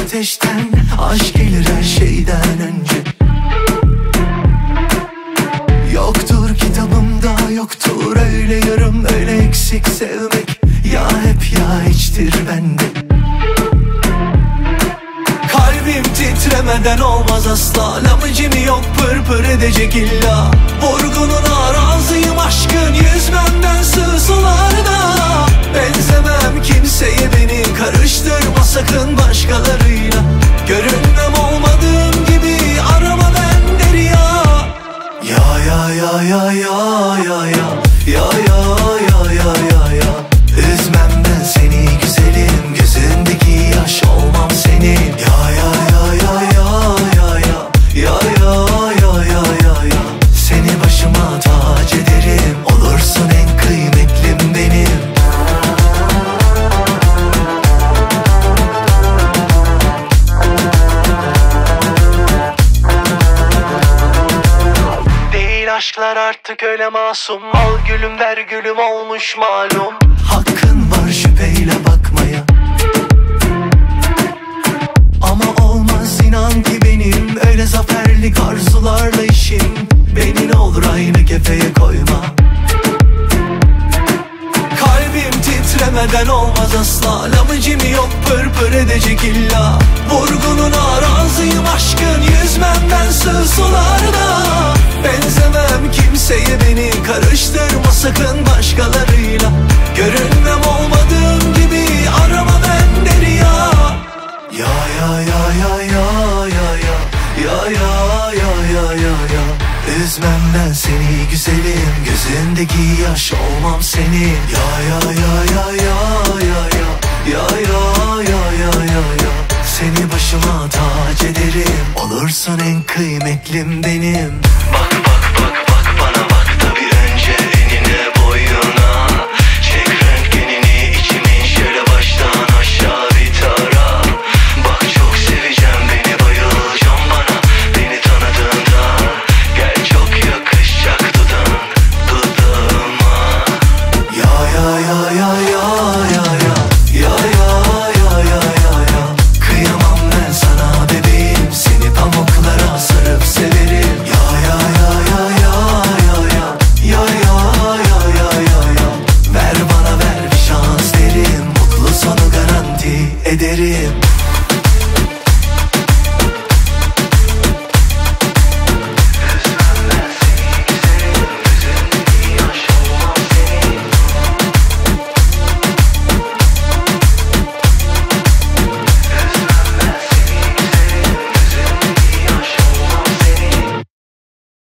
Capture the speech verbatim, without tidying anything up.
ateşten, aşk gelir her şeyden önce. Yoktur kitabımda, yoktur öyle yarım, öyle eksik sevmek. Ya hep ya hiçtir bende. Kalbim titremeden olmaz asla, lamıcımı yok pır pır edecek illa. Vurgununa razıyım aşkın, yüzmemden sığ sularda. Benzemem kimseye, beni karıştırma sakın başkalarıyla. Görünmem olmadığım gibi, arama ben derya. Ya ya ya ya ya ya ya ya ya ya ya ya ya. Üzmem ben seni güzelim, gözündeki yaş olmam senin. Ya ya ya ya ya ya ya ya ya ya ya ya ya. Seni başıma tac ederim, olursun en kıymetlim benim. Değil aşklar artık öyle masum, al gülüm ver gülüm olmuş malum. Hakkın var şüpheyle bakmaya, ama olmaz inan ki benim öyle zaferlik arzularla işim. Beni ne olur aynı kefeye koyma. Kalbim titremeden olmaz asla, lamıcımı yok pır pır edecek illa. Vurgununa razıyım aşkın, yüzmem ben sığ sularda. Benzemem kimseye, beni karıştırma sakın başkalarıyla. Görünmem olmadığım gibi, arama ben derya. Ya ya ya ya ya ya ya ya ya ya ya ya ya. Üzmem ben seni güzelim, gözündeki yaş olmam senin. Ya ya ya ya ya ya ya ya ya ya ya ya ya. Seni başıma tac ederim, olursun en kıymetlim benim.